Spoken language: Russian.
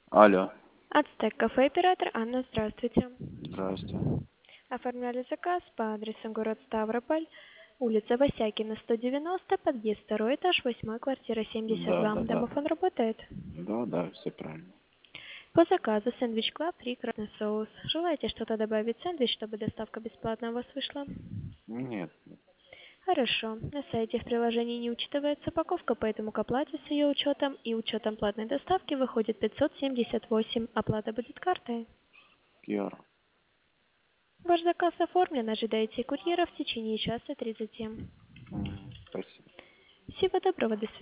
Алло, Ацтек кафе оператор Анна, здравствуйте. здравствуйте. Оформляли заказ по адресу город Ставрополь, улица Васякина, 190, подъезд 2 этаж, 8 квартира Да, 72. да, да. Домофон работает. Да, да, все правильно. По заказу сэндвич клаб 3 красный соус. Желаете что-то добавить в сэндвич, чтобы доставка бесплатно у вас вышла? Нет, Хорошо. На сайте в приложении не учитывается упаковка, поэтому к оплате с ее учетом и учетом платной доставки выходит 578. Оплата будет картой. QR. Ваш заказ оформлен, ожидайте курьера в течение часа 30. Спасибо. Всего доброго, до свидания.